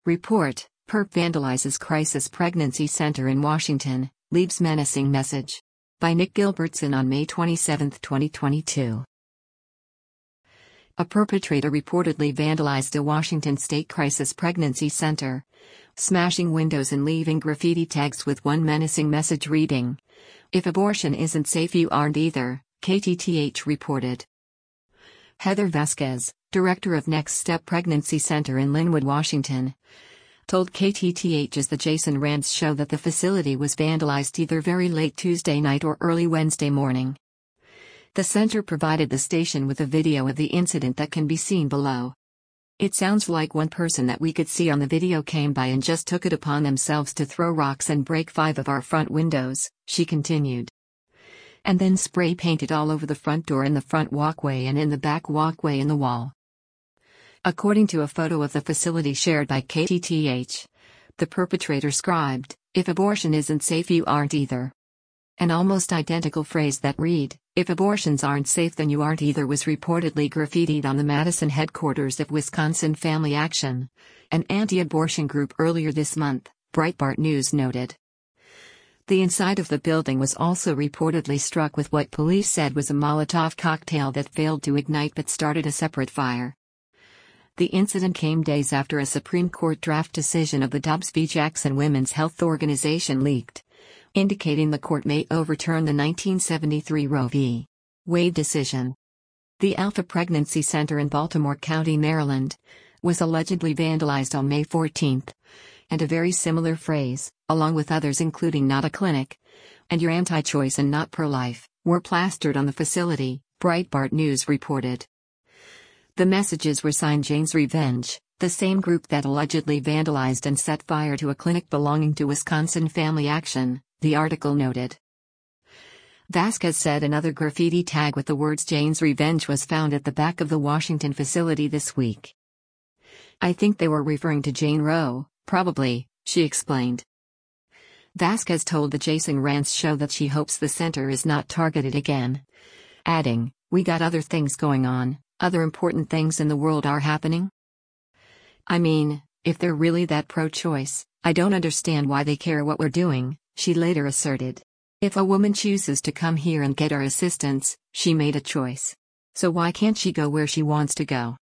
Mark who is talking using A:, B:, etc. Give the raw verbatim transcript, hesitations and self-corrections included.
A: Report: Perp vandalizes crisis pregnancy center in Washington, leaves menacing message. By Nick Gilbertson on May twenty-seventh, twenty twenty-two. A perpetrator reportedly vandalized a Washington state crisis pregnancy center, smashing windows and leaving graffiti tags with one menacing message reading, "If abortion isn't safe, you aren't either," K T T H reported. Heather Vasquez, director of Next Step Pregnancy Center in Linwood, Washington, told K T T H as the Jason Rantz show that the facility was vandalized either very late Tuesday night or early Wednesday morning. The center provided the station with a video of the incident that can be seen below. "It sounds like one person that we could see on the video came by and just took it upon themselves to throw rocks and break five of our front windows," she continued. "And then spray painted all over the front door in the front walkway and in the back walkway in the wall." According to a photo of the facility shared by K T T H, the perpetrator scribed, "If abortion isn't safe, you aren't either." An almost identical phrase that read, "If abortions aren't safe, then you aren't either," was reportedly graffitied on the Madison headquarters of Wisconsin Family Action, an anti-abortion group, earlier this month, Breitbart News noted. The inside of the building was also reportedly struck with what police said was a Molotov cocktail that failed to ignite but started a separate fire. The incident came days after a Supreme Court draft decision of the Dobbs v. Jackson Women's Health Organization leaked, indicating the court may overturn the nineteen seventy-three Roe v. Wade decision. The Alpha Pregnancy Center in Baltimore County, Maryland, was allegedly vandalized on May fourteenth, and a very similar phrase, along with others including "not a clinic" and "you're anti-choice and not pro-life," were plastered on the facility, Breitbart News reported. The messages were signed Jane's Revenge, the same group that allegedly vandalized and set fire to a clinic belonging to Wisconsin Family Action, the article noted. Vasquez said another graffiti tag with the words Jane's Revenge was found at the back of the Washington facility this week. "I think they were referring to Jane Roe, probably," she explained. Vasquez told the Jason Rantz show that she hopes the center is not targeted again, adding, "We got other things going on, other important things in the world are happening. I mean, if they're really that pro-choice, I don't understand why they care what we're doing," she later asserted. "If a woman chooses to come here and get our assistance, she made a choice. So why can't she go where she wants to go?"